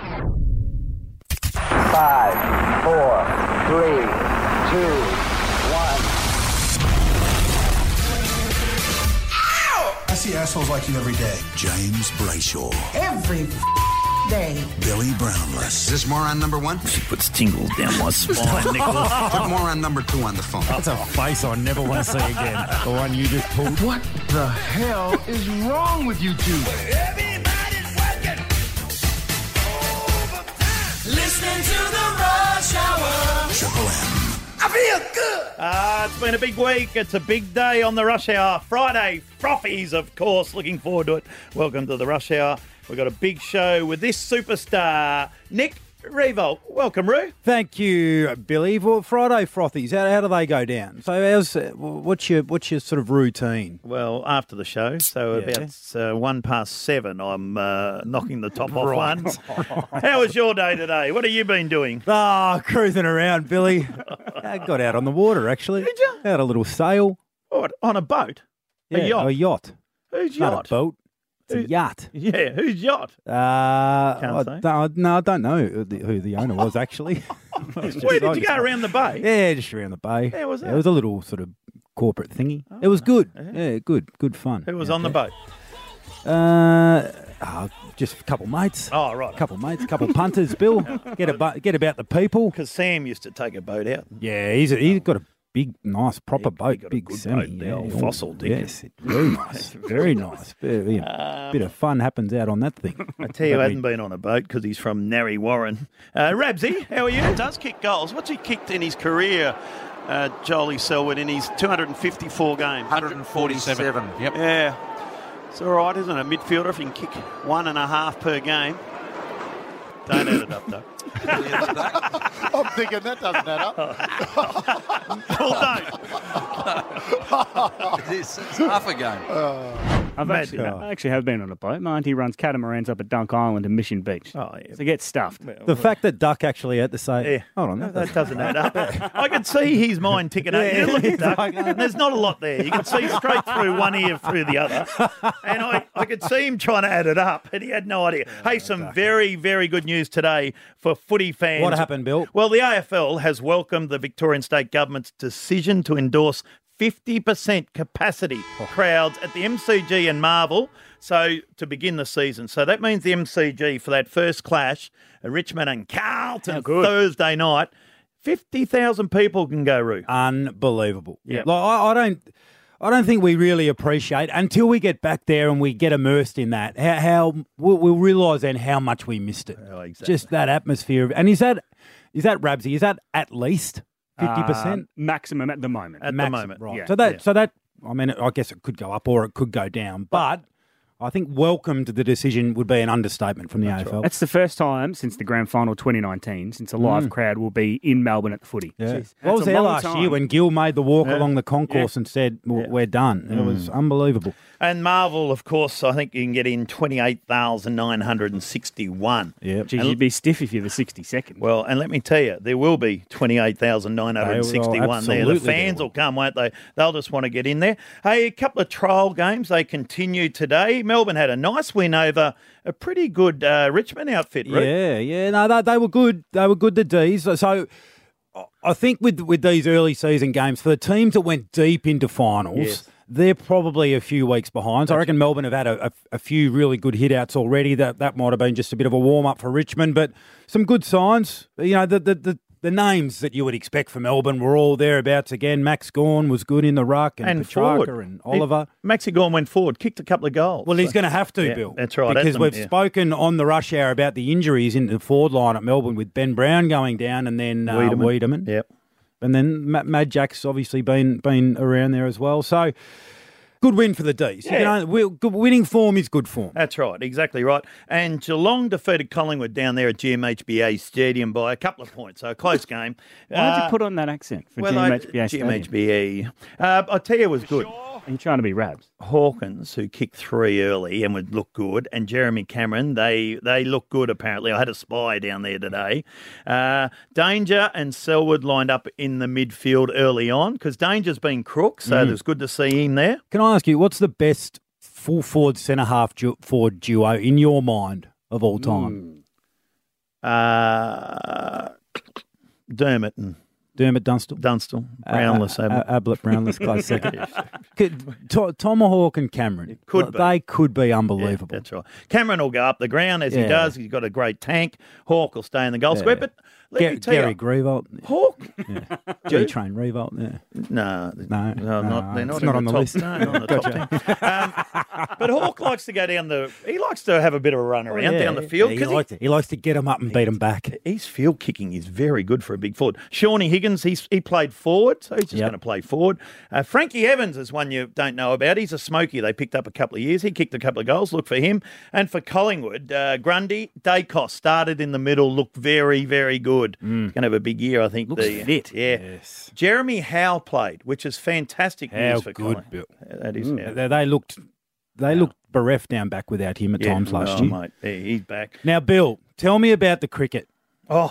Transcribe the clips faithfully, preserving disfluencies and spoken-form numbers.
Five, four, three, two, one. I see assholes like you every day. James Brayshaw. Every day. Billy Brownless. Is this moron number one? She puts tingles down my spine, Nicholas. Put moron number two on the phone. That's a face I never want to see again. The one you just pulled. What the hell is wrong with you two? Everybody's working overtime. Listening to the Rush Hour. Triple M. I feel good. Ah, it's been a big week. It's a big day on the Rush Hour. Friday, Frothies, of course. Looking forward to it. Welcome to the Rush Hour. We've got a big show with this superstar, Nick Riewoldt. Welcome, Roo. Thank you, Billy. Well, Friday frothies, how, how do they go down? So how's, uh, what's your what's your sort of routine? Well, after the show, so Yeah. about uh, one past seven, I'm uh, knocking the top off one. How was your day today? What have you been doing? Ah, cruising around, Billy. I got out on the water, actually. Did you? Had a little sail. What, on a boat? Yeah, a yacht? A yacht. Whose Not yacht? a boat. It's Who- a yacht. Yeah, whose yacht? Uh, I say. don't, no, I don't know who the, who the owner was, actually. Where did you go, around the bay? Yeah, just around the bay. Yeah, was It that? was a little sort of corporate thingy. it was good. Yeah, good. Good fun. Who was out on the there. boat? Uh, oh, just a couple mates. Oh, right. couple mates, couple punters. Bill, get about get about the people. Because Sam used to take a boat out. Yeah, he's a, he's got a big, nice, proper He- he boat, got a big good semi. boat, the yeah. old Oh, Fossil, didn't Yes, it- very nice, very nice. Bit, you know, bit of fun happens out on that thing. I tell you, who hasn't been on a boat because he's from Narry Warren. Uh, Rabsy, how are you? He does kick goals. What's he kicked in his career, uh, Jolie Selwood, in his two hundred fifty-four games? one forty-seven. Yep. Yeah. It's all right, isn't it? Midfielder, if you can kick one and a half per game. Don't add it up, though. I'm thinking that doesn't add up. Well, don't. It's, it's half a game. I've Mad actually, guy. I actually have been on a boat. My auntie runs catamarans up at Dunk Island and Mission Beach. Oh, yeah. So get stuffed. The fact that Duck actually had to say, Yeah. hold on, No, that that doesn't add up. I can see his mind ticking over. Yeah, You look at it's Duck, like, uh, and there's not a lot there. You can see straight through one ear through the other. And I, I could see him trying to add it up, and he had no idea. Hey, some very, very good news today for footy fans. What happened, Bill? Well, the A F L has welcomed the Victorian State Government's decision to endorse fifty percent capacity crowds at the M C G and Marvel, so to begin the season. So that means the M C G for that first clash, uh, Richmond and Carlton, How good. Thursday night, fifty thousand people can go, Roo. unbelievable. Yeah. Like I, I don't, I don't think we really appreciate until we get back there and we get immersed in that. How, how we'll, we'll realise then how much we missed it. Oh, exactly. Just that atmosphere. And is that, is that Rabsy? Is that at least fifty Uh, percent? maximum at the moment. At the Maximum, moment. right? Yeah, so that, yeah. so that, I mean, I guess it could go up or it could go down, but I think welcome to the decision would be an understatement from the A F L. That's the first time since the grand final twenty nineteen, since a live Mm. crowd will be in Melbourne at the footy. Yeah. Jeez, Well, I that's was a there long last time. year when Gill made the walk Yeah. along the concourse and said, well, we're done. It was unbelievable. And Marvel, of course, I think you can get in twenty-eight thousand nine hundred sixty-one. Yeah. Geez, you'd be stiff if you're the sixty-second. Well, and let me tell you, there will be twenty-eight thousand nine hundred sixty-one They there. will, The absolutely fans there will come, won't they? They'll just want to get in there. Hey, a couple of trial games. They continue today. Melbourne had a nice win over a pretty good uh, Richmond outfit, Rick. Yeah, yeah. No, they, they were good. They were good, the D's. So, so I think with with these early season games, for the teams that went deep into finals, Yes. they're probably a few weeks behind. So I reckon Melbourne have had a, a, a few really good hit-outs already. That that might have been just a bit of a warm-up for Richmond, but some good signs. You know, the the, the the names that you would expect for Melbourne were all thereabouts again. Max Gawn was good in the ruck, and, And Petrarca forward. and Oliver. He, Maxi Gorn went forward, kicked a couple of goals. Well, he's going to have to, Yeah, Bill. that's right, at Because them, we've yeah. spoken on the rush hour about the injuries in the forward line at Melbourne with Ben Brown going down and then uh, Wiedemann. Wiedemann. Yep. And then Matt, Mad Jack's obviously been been around there as well. So good win for the D's. You Yeah. can only- we- good- winning form is good form. That's right, exactly right. And Geelong defeated Collingwood down there at G M H B A Stadium by a couple of points, so a close game. Why did Uh, you put on that accent for well, G I- M H B A G M H Stadium? B A. Uh, I tell you, it was good. Are you trying to be Rabs? Hawkins, who kicked three early and would look good, and Jeremy Cameron, they they look good apparently. I had a spy down there today. Uh, Danger and Selwood lined up in the midfield early on because Danger's been crook, so Mm. it was good to see him there. Can I ask you, what's the best full forward centre half du- forward duo in your mind of all time? Uh, Dermot and Dermot Dunstall. Dunstall. Brownless. Uh, Ablett. uh, Ablett, Brownless, close second. Could, to, Tomahawk and Cameron. Could be. They could be unbelievable. Yeah, that's right. Cameron will go up the ground as he Yeah. does. He's got a great tank. Hawk will stay in the goal Yeah. square. But let Gar- me tell Gary you, Greenwald. Hawk. Yeah. G-Train Revolt. Yeah. No, No, no, no, not, they're not, it's in not the on the top, list. No, not on the top ten. Um, but Hawk likes to go down the. He likes to have a bit of a run around Yeah, down the field yeah, he, because likes to, he likes to get them up and beat them back. his field kicking is very good for a big forward. Shawnee Higgins, he's, he played forward, so he's just Yep. going to play forward. Uh, Frankie Evans is one you don't know about. He's a smoky they picked up a couple of years. He kicked a couple of goals. Look for him. And for Collingwood, uh, Grundy, Dacos started in the middle, looked very, very good. He's going to have a big year, I think. Looks the, fit. Yeah. Yes. Jeremy Howe played, which is fantastic How news for good, Collingwood. Bill. That is. yeah. They, they looked they looked bereft down back without him at Yeah, times last oh, year. mate, yeah, he's back. Now, Bill, tell me about the cricket. Oh,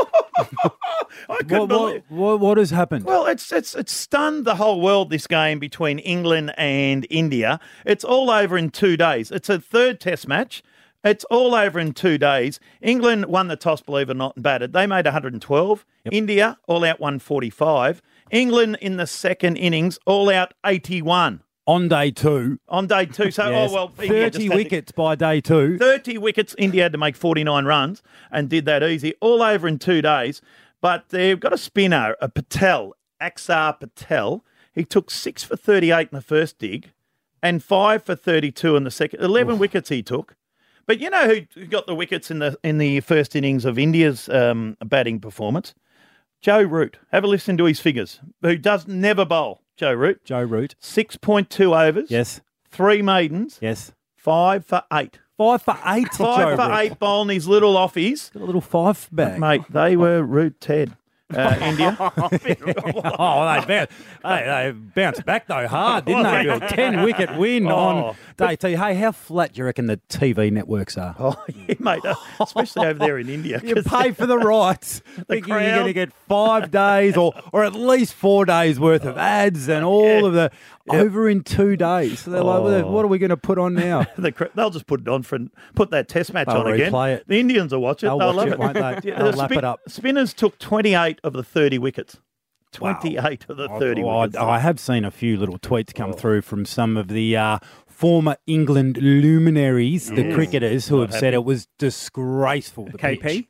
I couldn't What, believe. what, what, what has happened? Well, it's it's it's stunned the whole world, this game between England and India. It's all over in two days. It's a third test match. It's all over in two days. England won the toss, believe it or not, and batted. They made one hundred twelve. Yep. India, all out one forty-five. England in the second innings, all out eighty-one On day two. on day two. So, Yes. oh, well, India just thirty had to- wickets by day two. thirty wickets. India had to make forty-nine runs and did that easy, all over in two days. But they've got a spinner, a Patel, Axar Patel. He took six for thirty-eight in the first dig and five for thirty-two in the second. eleven wickets he took. But you know who got the wickets in the in the first innings of India's um, batting performance? Joe Root. Have a listen to his figures. Who does never bowl? Joe Root. Joe Root. six point two overs. Yes. Three maidens. Yes. Five for eight. Five for eight. Five Joe for Root. eight bowling these little offies. Got a little five bag. Mate, they were Root Ted. Uh, India. Oh, they bounced, hey, they bounced back though hard, didn't they, Bill? Ten wicket win Oh, on day two. Hey, how flat do you reckon the T V networks are? Oh, yeah, mate, uh, especially over there in India. You 'cause pay for the rights, thinking you're crowd. going to get five days or, or at least four days worth of ads and all Yeah. of the over in two days. So they're like, Oh. what are we going to put on now? the cra- they'll just put it on for put that test match They'll on again. replay it. The Indians will watch it. They'll They'll, watch love it, it, won't they? Yeah, They'll the lap it up. Spinners took twenty-eight of the thirty wickets. twenty-eight of the thirty I, wickets. I have seen a few little tweets come through from some of the uh, former England luminaries, the cricketers, who have said it was disgraceful. The K P? pitch.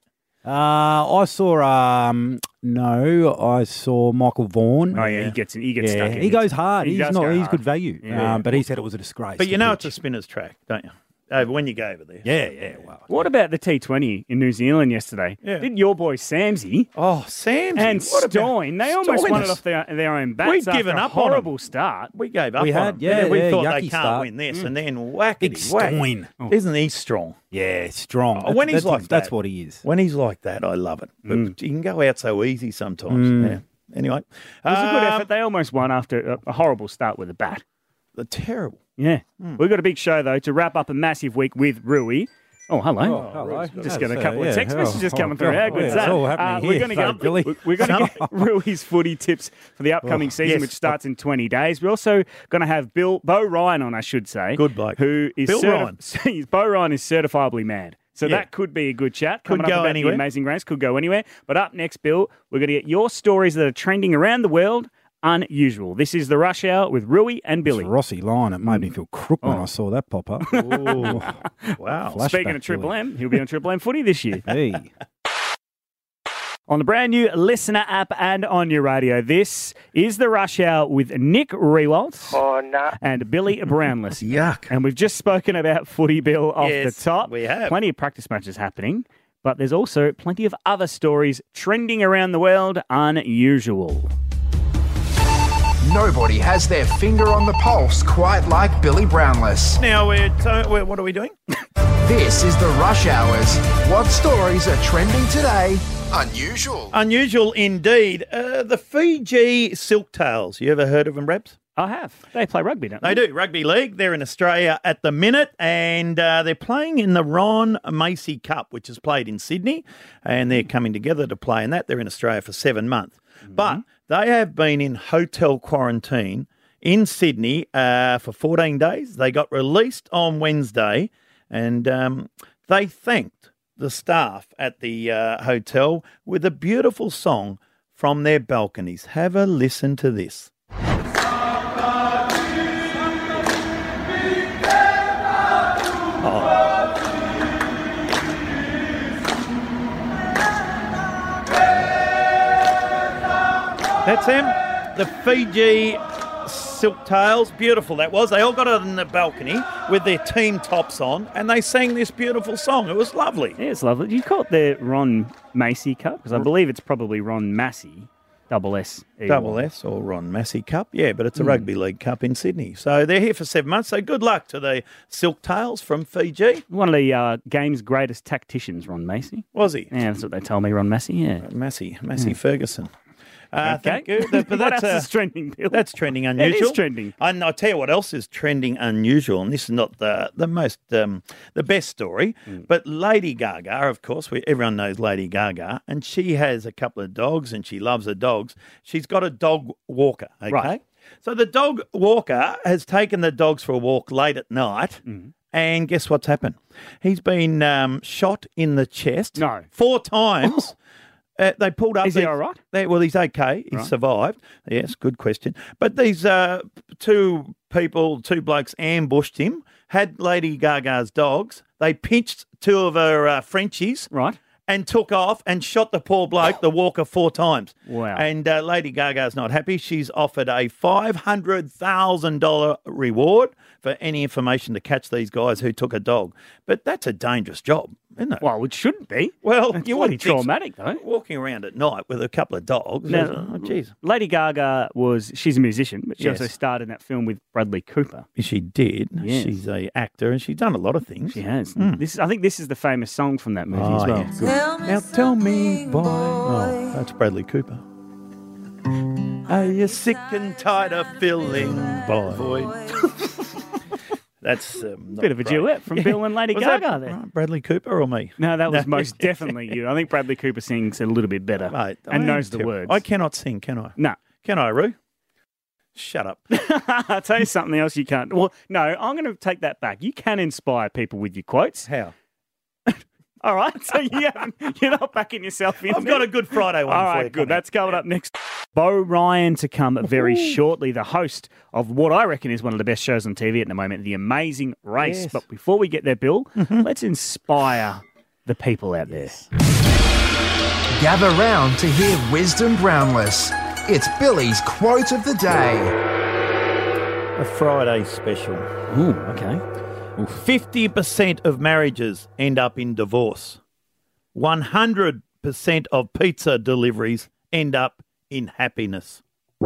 Uh, I saw, um, no, I saw Michael Vaughan. Oh, yeah, he gets he gets Yeah, stuck in. he goes hard. He he's does not. go He's hard. good value. Yeah. Um, but he said it was a disgrace. But you the know it's pitch. a spinner's track, don't you? Over when you go over there. Yeah, yeah. Wow. What about the T twenty in New Zealand yesterday? Yeah. Did your boy Samsey Oh, Sam and Stein, they almost won it Stein off their, their own bats We'd after given a up on 'em. horrible start. We gave up We on had, them. yeah, we yeah, thought they yucky can't start. win this, and then whack Big whack. Stein. Isn't he strong? Yeah, strong. Oh, when That's- he's like that's, that's that. what he is. When he's like that, I love it. But Mm. you can go out so easy sometimes. Yeah. Anyway, It was a good um, effort. They almost won after a, a horrible start with a bat. They're terrible. Yeah. Hmm. We've got a big show, though, to wrap up a massive week with Rui. Oh, hello. Oh, hello. Just That's, got a uh, couple yeah. of text messages Oh, coming oh, through. How God. good is Yeah, that? it's all happening Uh, here. We're going to Sorry, get Billy. we're going to get Rui's footy tips for the upcoming Oh, season, yes. which starts in twenty days. We're also going to have Bill Bo Ryan on, I should say. Good bloke. Who is Bill certi- Bo Ryan is certifiably mad. So Yeah. that could be a good chat. Could Coming go up about anywhere. the Amazing Race. Could go anywhere. But up next, Bill, we're going to get your stories that are trending around the world unusual. This is the Rush Hour with Rui and Billy. It's Rossi line. It made me feel crook when Oh. I saw that pop up. Wow. Flashback, Speaking of Triple Billy. M, he'll be on Triple M footy this year. Hey. On the brand new Listener app and on your radio, this is the Rush Hour with Nick Rewalt Oh, no. and Billy Brownless. Yuck. And we've just spoken about footy, Bill, off Yes, the top. we have. Plenty of practice matches happening, but there's also plenty of other stories trending around the world unusual. Nobody has their finger on the pulse quite like Billy Brownless. Now, we're, so we're, what are we doing? This is the Rush Hours. What stories are trending today? Unusual. Unusual indeed. Uh, the Fiji Silktails. You ever heard of them, Rebs? I have. They play rugby, don't They they? do. Rugby league. They're in Australia at the minute, and uh, they're playing in the Ron Macy Cup, which is played in Sydney, and they're coming together to play in that. They're in Australia for seven months. Mm-hmm. But they have been in hotel quarantine in Sydney uh, for fourteen days. They got released on Wednesday, and um, they thanked the staff at the uh, hotel with a beautiful song from their balconies. Have a listen to this. That's him. The Fiji Silktails. Beautiful that was. They all got it on the balcony with their team tops on and they sang this beautiful song. It was lovely. Yeah, it's lovely. Do you call it the Ron Massey Cup? Because I believe it's probably Ron Massey, double S. Double S or Ron Massey Cup. Yeah, but it's a mm. rugby league cup in Sydney. So they're here for seven months. So good luck to the Silktails from Fiji. One of the uh, game's greatest tacticians, Ron Massey. Was he? Yeah, that's what they told me, Ron Massey. Yeah. Massey. Massey yeah. Ferguson. Uh, okay. Thank you. But what that's else uh, is trending, Bill? That's trending unusual. It is trending. And I'll tell you what else is trending unusual, and this is not the the most um, the best story, mm. but Lady Gaga, of course, we, everyone knows Lady Gaga, and she has a couple of dogs, and she loves her dogs. She's got a dog walker, okay? Right. So the dog walker has taken the dogs for a walk late at night, mm. and guess what's happened? He's been um, shot in the chest no. four times. Uh, they pulled up. Is these, he all right? They, well, he's okay. He right. survived. Yes, good question. But these uh, two people, two blokes ambushed him, had Lady Gaga's dogs. They pinched two of her uh, Frenchies. Right. And took off and shot the poor bloke, the walker, four times. Wow. And uh, Lady Gaga's not happy. She's offered a five hundred thousand dollars reward for any information to catch these guys who took a dog. But that's a dangerous job, isn't it? Well, it shouldn't be. Well, it's you pretty wouldn't think traumatic, though. Walking around at night with a couple of dogs. Now, oh, geez. Lady Gaga was, she's a musician, but she Yes. also starred in that film with Bradley Cooper. She did. Yes. She's a actor and she's done a lot of things. She has. Mm. This, I think this is the famous song from that movie Oh, as well. yeah. Good. Now tell me, boy. Oh, that's Bradley Cooper. Are you sick and tired of feeling boy? That's um, not bit of a great. duet from Bill and Lady Was Gaga that, there. right, Bradley Cooper or me? No, that was No. most definitely you. I think Bradley Cooper sings a little bit better Mate, and I knows am the terrible. words. I cannot sing, can I? No. Can I, Roo? Shut up. I'll tell you something else you can't. Well, no, I'm going to take that back. You can inspire people with your quotes. How? All right, so you haven't, you're not backing yourself in. I've got a Good Friday one All for right, you. good. That's coming up next. Bo Ryan to come very shortly, the host of what I reckon is one of the best shows on T V at the moment, The Amazing Race. Yes. But before we get there, Bill, let's inspire the people out there. Gather round to hear wisdom groundless. It's Billy's quote of the day. A Friday special. Ooh, okay. fifty percent of marriages end up in divorce. one hundred percent of pizza deliveries end up in happiness.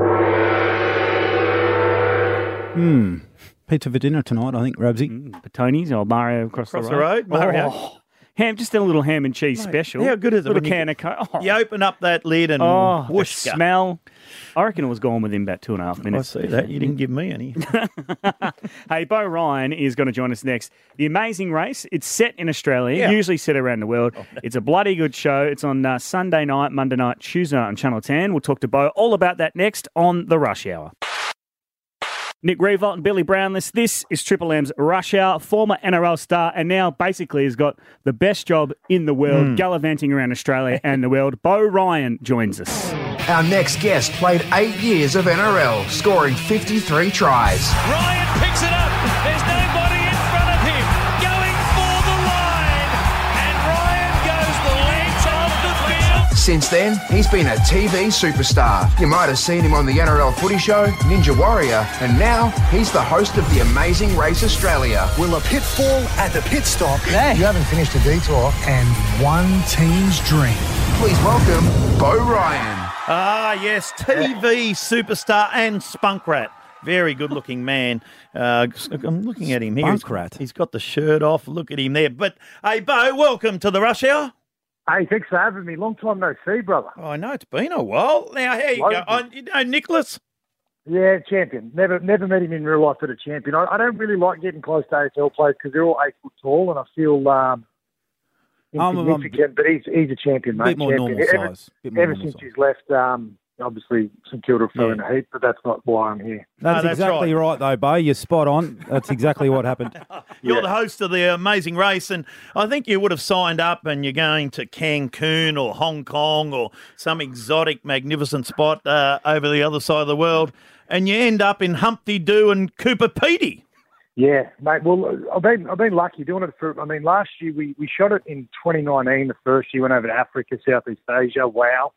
Hmm. Pizza for dinner tonight, I think, Rabsy. Mm, Petoni's or Mario across, Across the the road. road, Mario. Oh, ham, just a little ham and cheese Mate, special. how good is it Little when you- can of Coke. Oh, You open up that lid and oh whoosh. the smell. I reckon it was gone within about two and a half I minutes. see that. You didn't give me any. Hey, Bo Ryan is going to join us next. The Amazing Race, it's set in Australia, Yeah. usually set around the world. It's a bloody good show. It's on uh, Sunday night, Monday night, Tuesday night on Channel ten. We'll talk to Bo all about that next on The Rush Hour. Nick Revolt and Billy Brownless. This is Triple M's Rush Hour, former N R L star, and now basically has got the best job in the world, Mm. gallivanting around Australia and the world. Bo Ryan joins us. Our next guest played eight years of N R L, scoring fifty-three tries. Ryan picks it up. There's nobody in front of him. Going for the line. And Ryan goes the length of the field. Since then, he's been a T V superstar. You might have seen him on the N R L Footy Show, Ninja Warrior, and now he's the host of The Amazing Race Australia. Will a pit fall at the pit stop? You haven't finished a detour and one team's dream. Please welcome Bo Ryan. Ah, yes, T V superstar and spunk rat. Very good-looking man. Uh, I'm looking at him here. Spunk He's- rat. He's got the shirt off. Look at him there. But, hey, Bo, welcome to the Rush Hour. Hey, thanks for having me. Long time no see, brother. Oh, I know it's been a while. Now, how you go? Oh, you know Nicholas? Yeah, champion. Never never met him in real life, but a champion. I, I don't really like getting close to A F L players because they're all eight foot tall, and I feel um, I'm- I'm a insignificant. But he's he's a champion, mate. bit more champion. normal Ever, size. Bit more ever normal since size. he's left, um, obviously St Kilda fell Yeah. in a heap, but that's not why I'm here. That's, No, that's exactly right. right. though, Bo. You're spot on. That's exactly what happened. You're the host of the Amazing Race, and I think you would have signed up and you're going to Cancun or Hong Kong or some exotic, magnificent spot uh, over the other side of the world, and you end up in Humpty Doo and Cooper Pedy. Yeah, mate. Well, I've been I've been lucky doing it for. I mean, last year we, we shot it in twenty nineteen. The first year went over to Africa, Southeast Asia. Wow.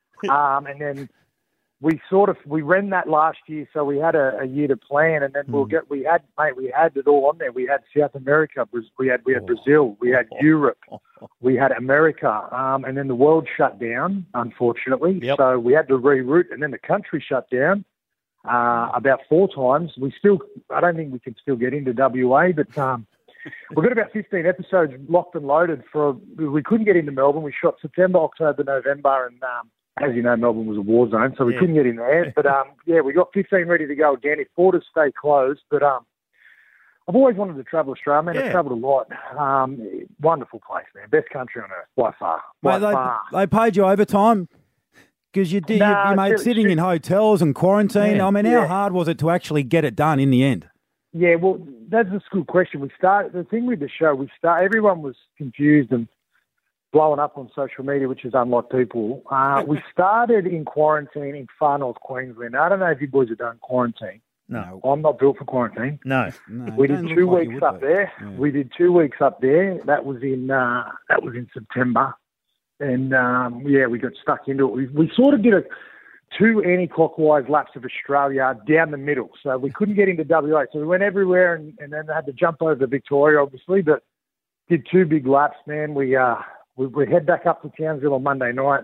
Um, and then we sort of we ran that last year, so we had a, a year to plan, and then we'll get we had mate we had it all on there. We had South America, we had we had Brazil, we had Europe, we had America, um, and then the world shut down, unfortunately. Yep. So we had to reroute, and then the country shut down. Uh, about four times. We still, I don't think we can still get into W A, but um, we've got about fifteen episodes locked and loaded for, we couldn't get into Melbourne. We shot September, October, November, and um, as you know, Melbourne was a war zone, so we Yeah. couldn't get in there. But um, yeah, we got fifteen ready to go again. If borders stay closed, but um, I've always wanted to travel Australia, man. Yeah. I've travelled a lot. Um, wonderful place, man. Best country on earth, by far. By Mate, far. they, they paid you overtime because you did. Nah, you, you made shoot, sitting shoot. in hotels and quarantine. Yeah. I mean, Yeah. how hard was it to actually get it done in the end? Yeah, well, that's a good question. We started the thing with the show. We start. Everyone was confused and blowing up on social media, which is unlike people. Uh, we started in quarantine in far north Queensland. I don't know if you boys have done quarantine. No. I'm not built for quarantine. No. No, We you did don't two look like you weeks would up be. there. Yeah. We did two weeks up there. That was in uh, that was in September, and um, yeah, we got stuck into it. We, we sort of did a two anti-clockwise laps of Australia down the middle, so we couldn't get into W A. So we went everywhere, and, and then had to jump over to Victoria, obviously, but did two big laps. Man, we uh, we, we head back up to Townsville on Monday night,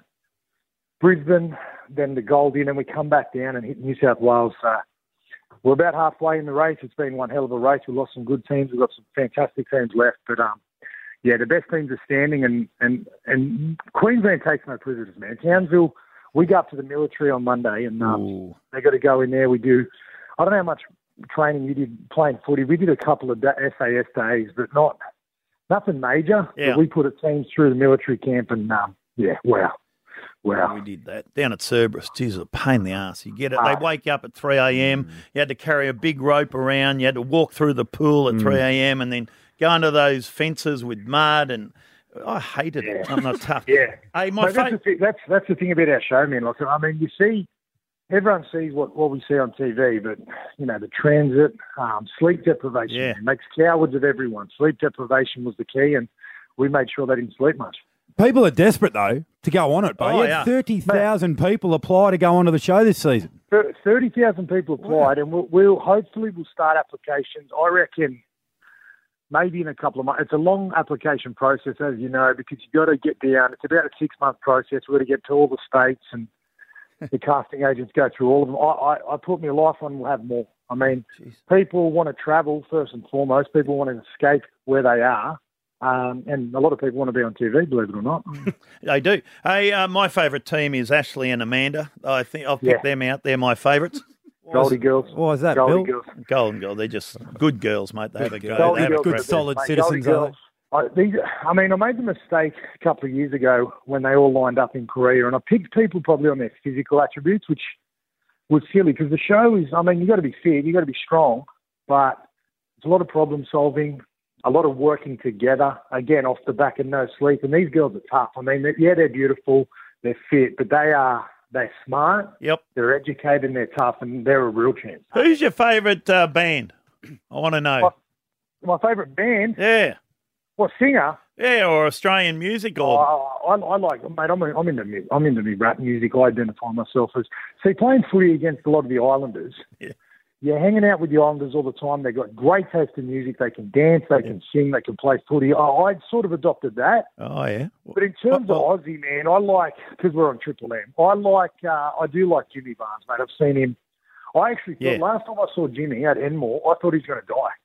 Brisbane, then to Goldie, and then we come back down and hit New South Wales. Uh, We're about halfway in the race. It's been one hell of a race. We've lost some good teams. We've got some fantastic teams left. But, um, yeah, the best teams are standing, and, and, and Queensland takes no prisoners, man. Townsville, we go up to the military on Monday, and um, they got to go in there. We do, I don't know how much training you did playing footy. We did a couple of S A S days, but not nothing major. Yeah. But we put a team through the military camp, and, um, yeah, wow. Wow. We did that down at Cerberus. Jeez, a pain in the ass. You get it. Ah. They wake you up at three a.m. You had to carry a big rope around. You had to walk through the pool at three a.m. and then go under those fences with mud. And I hated it. I'm not tough. Yeah. Hey, my But that's, fa- the thing, that's that's the thing about our show, man. Like, I mean, you see, everyone sees what, what we see on T V, but you know, the transit, um, sleep deprivation, Yeah. man, makes cowards of everyone. Sleep deprivation was the key, and we made sure they didn't sleep much. People are desperate, though, to go on it, but Oh, you yeah. had thirty thousand people apply to go onto the show this season. Thir- thirty thousand people applied, and we'll, we'll hopefully we'll start applications. I reckon maybe in a couple of months. It's a long application process, as you know, because you've got to get down. It's about a six-month process. We've got to get to all the states, and the casting agents go through all of them. I, I, I put my life on, we'll have more. I mean, people want to travel, first and foremost. People want to escape where they are. Um, and a lot of people want to be on T V, believe it or not. They do. Hey, uh, my favourite team is Ashley and Amanda. I think I've picked Yeah. them out. They're my favourites. Goldie girls. What was that, Goldie Bill? girls. Golden Girl. They're just good girls, mate. They have a go. Goldie They have a girls crack. are the best, solid mate. citizens, Goldie are girls. I, these, I mean, I made the mistake a couple of years ago when they all lined up in Korea, and I picked people probably on their physical attributes, which was silly because the show is, I mean, you've got to be fit, you've got to be strong, but it's a lot of problem solving, a lot of working together, again, off the back of no sleep. And these girls are tough. I mean, yeah, they're beautiful, they're fit, but they are, they're smart, Yep. they're educated, and they're tough, and they're a real chance. Who's your favourite uh, band? I want to know. My favourite band, Yeah. what singer? Yeah, or Australian music Oh, or... I, I like, mate. I'm, I'm into mu- I'm into me rap music. I identify myself as see playing footy against a lot of the Islanders. Yeah. You're hanging out with the Islanders all the time. They've got great taste in music. They can dance. They can sing. They can play footy. I, I sort of adopted that. Oh, yeah. But in terms Well- of Aussie, man, I like because we're on Triple M. I like. Uh, I do like Jimmy Barnes, mate. I've seen him. I actually thought Yeah. last time I saw Jimmy at Enmore, I thought he was going to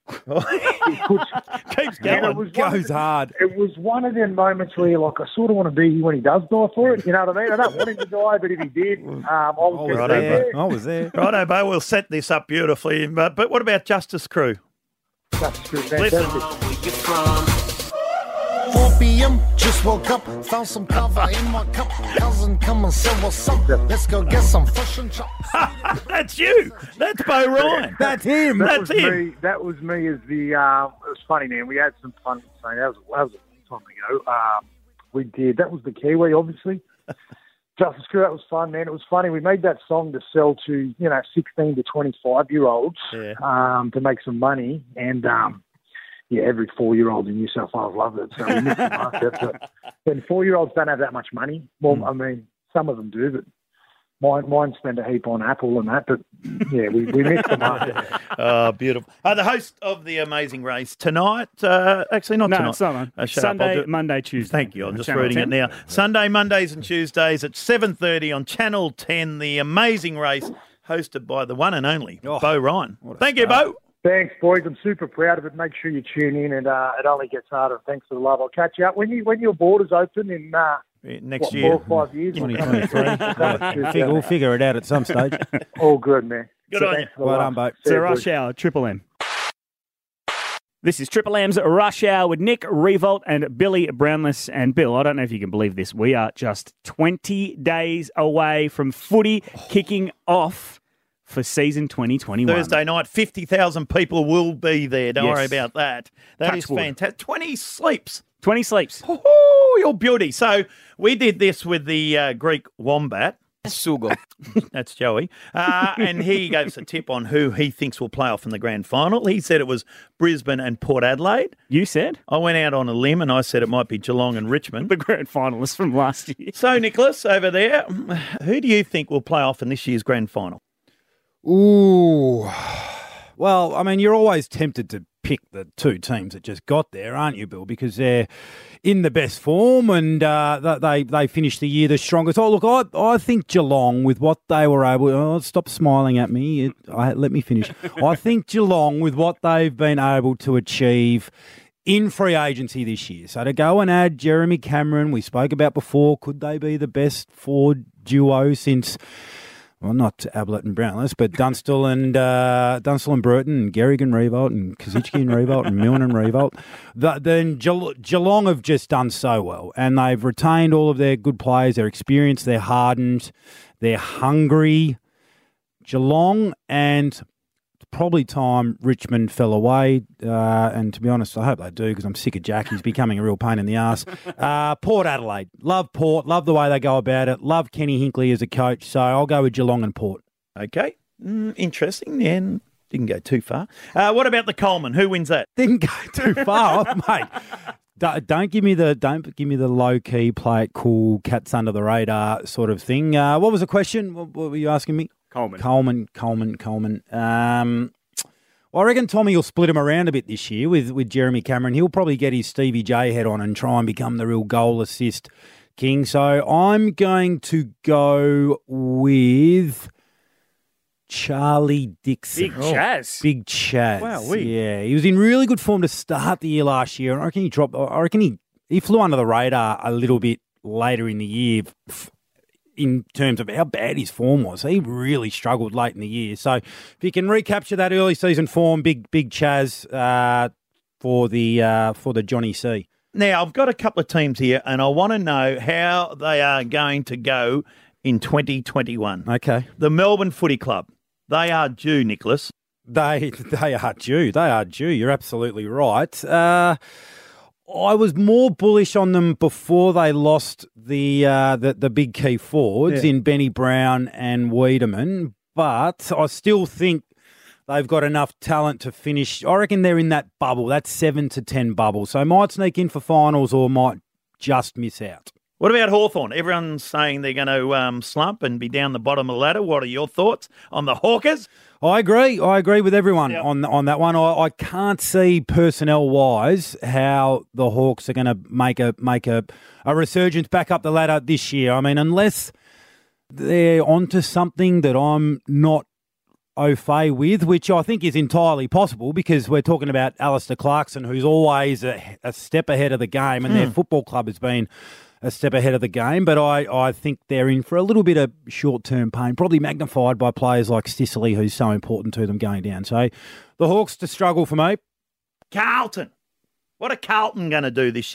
die. He puts, Keeps Man, going. it was one of Goes the- hard. It was one of them moments where you're like, I sort of want to be here when he does die for it. You know what I mean? I don't want him to die, but if he did, um, I was I was going to be there. there. I was there. Righto, Bo, we'll set this up beautifully. But, but what about Justice Crew? That's true, Listen. fantastic. four p.m. Just woke up, found some cover in my cup. Cousin, come and say what's up. Let's go get some fish and chops. That's you. That's Bo Ryan. That's him. That That's was him. me. That was me as the. Uh, it was funny, man. We had some fun saying that was that was a long time ago. Um, we did. That was the Kiwi, obviously. Justice Crew. That was fun, man. It was funny. We made that song to sell to you know sixteen to twenty-five year olds Yeah. um, to make some money, and um, yeah, every four year old in New South Wales loved it. So we missed the market. But then four year olds don't have that much money. Well, I mean, some of them do, but. Mine, mine spend a heap on Apple and that, but yeah, we, we missed the market. Oh, beautiful. Uh, the host of The Amazing Race tonight, uh, actually not No, tonight. it's not on. Uh, shut up, I'll Sunday, do it. Monday, Tuesday. Thank you. I'm just Channel reading ten. it now. Sunday, Mondays and Tuesdays at seven thirty on Channel ten, The Amazing Race, hosted by the one and only Oh, Bo Ryan. Thank you, Bo. Thanks, boys. I'm super proud of it. Make sure you tune in, and uh, it only gets harder. Thanks for the love. I'll catch you up when you when your borders open in uh, Next what, year. four or five years. twenty twenty-three. we'll, figure, we'll figure it out at some stage. All good, man. Good So on thanks you. for the Well love. done, Bo. It's a Rush Hour, Triple M. This is Triple M's Rush Hour with Nick Revolt and Billy Brownless. And Bill, I don't know if you can believe this. We are just twenty days away from footy kicking off for season twenty twenty-one. Thursday night, fifty thousand people will be there. Don't Yes. worry about that. That Touch is wood. fantastic. twenty sleeps. twenty sleeps. Oh, your beauty. So we did this with the uh, Greek wombat. Sugar. That's Joey. Uh, and he gave us a tip on who he thinks will play off in the grand final. He said it was Brisbane and Port Adelaide. You said? I went out on a limb and I said it might be Geelong and Richmond. The grand finalists from last year. So, Nicholas, over there, who do you think will play off in this year's grand final? Ooh. Well, I mean, you're always tempted to pick the two teams that just got there, aren't you, Bill? Because they're in the best form and uh, they they finished the year the strongest. Oh, look, I I think Geelong, with what they were able... Oh, stop smiling at me. It, I, let me finish. I think Geelong, with what they've been able to achieve in free agency this year. So to go and add Jeremy Cameron, we spoke about before, could they be the best forward duo since... Well, not Ablett and Brownless, but Dunstall and uh, Dunstall and Burton and Gehrig and Revolt and Kaczynski and Revolt and Milne and Revolt. The, then Ge- Geelong have just done so well, and they've retained all of their good players. They're experienced, they're hardened, they're hungry. Geelong, and probably time Richmond fell away. Uh, and to be honest, I hope they do because I'm sick of Jack. He's becoming a real pain in the ass. Uh, Port Adelaide. Love Port. Love the way they go about it. Love Kenny Hinkley as a coach. So I'll go with Geelong and Port. Okay. Mm, interesting. Yeah, and didn't go too far. Uh, what about the Coleman? Who wins that? Didn't go too far, mate. Don't, don't give me the don't give me the low key, play it cool, cats under the radar sort of thing. Uh, what was the question? What, what were you asking me? Coleman. Coleman, Coleman, Coleman. Um, well, I reckon Tommy will split him around a bit this year with, with Jeremy Cameron. He'll probably get his Stevie J head on and try and become the real goal assist king. So I'm going to go with Charlie Dixon. Big Chaz. Big Chaz. Wow, we- Yeah, he was in really good form to start the year last year. I reckon he dropped. I reckon he, he flew under the radar a little bit later in the year in terms of how bad his form was. He really struggled late in the year. So if you can recapture that early season form, big big Chaz uh, for the uh, for the Johnny C. Now, I've got a couple of teams here, and I want to know how they are going to go in twenty twenty-one. Okay. The Melbourne Footy Club. They are due, Nicholas. They they are due. They are due. You're absolutely right. Uh, I was more bullish on them before they lost the uh, the, the big key forwards Yeah. in Benny Brown and Wiedemann, but I still think they've got enough talent to finish. I reckon they're in that bubble, that seven to ten bubble. So might sneak in for finals or might just miss out. What about Hawthorn? Everyone's saying they're going to um, slump and be down the bottom of the ladder. What are your thoughts on the Hawkers? I agree. I agree with everyone Yep. on on that one. I, I can't see personnel wise how the Hawks are going to make a make a, a resurgence back up the ladder this year. I mean, unless they're onto something that I'm not au fait with, which I think is entirely possible because we're talking about Alistair Clarkson, who's always a, a step ahead of the game, and Hmm. their football club has been a step ahead of the game. But I, I think they're in for a little bit of short-term pain, probably magnified by players like Sicily, who's so important to them going down. So the Hawks to struggle for me. Carlton. What are Carlton going to do this year?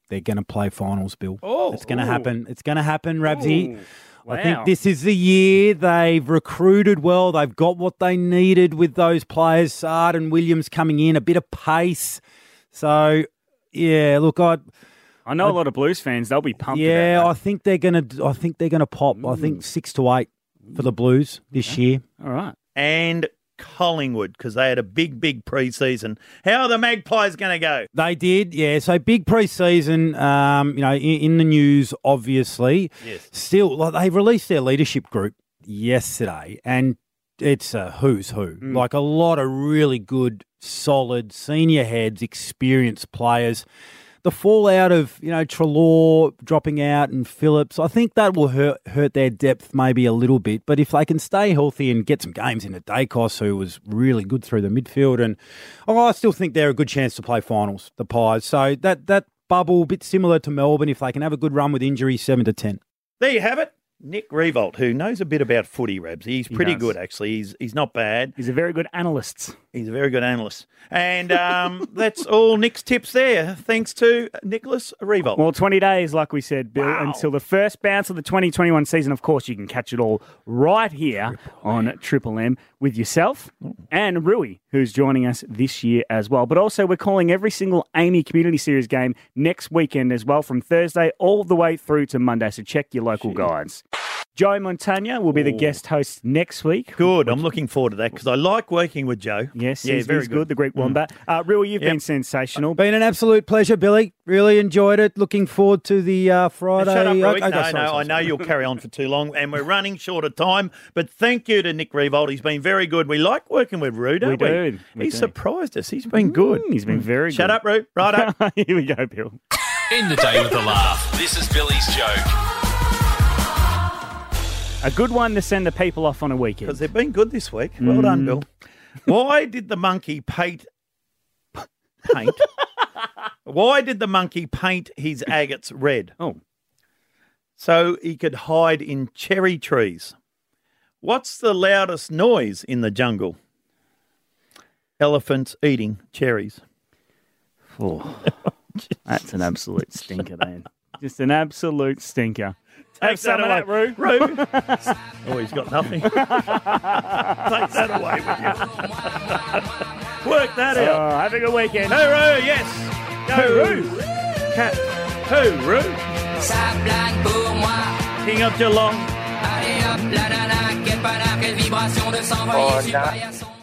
they're going to play finals, Bill. Oh, it's going to ooh. happen. It's going to happen, Rabsy. Ooh, I think wow. this is the year they've recruited well. They've got what they needed with those players, Sard and Williams coming in, a bit of pace. So, yeah, look, I I know I, a lot of Blues fans. They'll be pumped. Yeah, about I think they're gonna. I think they're gonna pop. Mm. I think six to eight for the Blues this okay. year. All right, and Collingwood, because they had a big, big pre-season. How are the Magpies going to go? They did, yeah. So big pre-season, um, you know, in, in the news, obviously. Yes. Still, like, they released their leadership group yesterday, and it's a who's who. Mm. Like a lot of really good, solid senior heads, experienced players. The fallout of, you know, Treloar dropping out and Phillips, I think that will hurt hurt their depth maybe a little bit. But if they can stay healthy and get some games into Dacos, who was really good through the midfield, and oh, I still think they're a good chance to play finals, the Pies. So that, that bubble, a bit similar to Melbourne, if they can have a good run with injuries, seven to ten. There you have it. Nick Revolt, who knows a bit about footy, Rabs. He's pretty he good, actually. He's he's not bad. He's a very good analyst. He's a very good analyst. And um, that's all Nick's tips there, thanks to Nicholas Revolt. Well, twenty days, like we said, Bill, Wow. until the first bounce of the twenty twenty-one season. Of course, you can catch it all right here Triple on M. Triple M with yourself and Rui, who's joining us this year as well. But also, we're calling every single Amy Community Series game next weekend as well, from Thursday all the way through to Monday. So check your local Jeez. guides. Joe Montagna will be the guest host next week. Good. I'm looking forward to that because I like working with Joe. Yes, yeah, he's very he's good. good. The Greek Wombat. Mm. Uh, Rui, you've Yep. been sensational. Been an absolute pleasure, Billy. Really enjoyed it. Looking forward to the uh, Friday. Shut up, Rui. Oh, no, okay, sorry, no, sorry, I know sorry. you'll carry on for too long, and we're running short of time. But thank you to Nick Revolt. He's been very good. We like working with Rui, don't we? We do. We He's do. surprised us. He's been good. Mm, he's been very Shut good. up, Rui. Right up. Here we go, Bill. In the day with a laugh. This is Billy's joke. A good one to send the people off on a weekend. Because they've been good this week. Well done, Bill. Why did the monkey paint... Paint? Why did the monkey paint his agates red? Oh. So he could hide in cherry trees. What's the loudest noise in the jungle? Elephants eating cherries. Oh, that's an absolute stinker, then. Just an absolute stinker. Take Take some that of away, that, Roo. Roo. Oh, he's got nothing. Take that away with you. Work that out. Oh, have a good weekend. Hooroo, yes. Go, Roo. Cat. Hooroo. King of Geelong. Allez hop, la nana, quelle banane, quelle vibration de sang va Oh, sur nah. paillasson.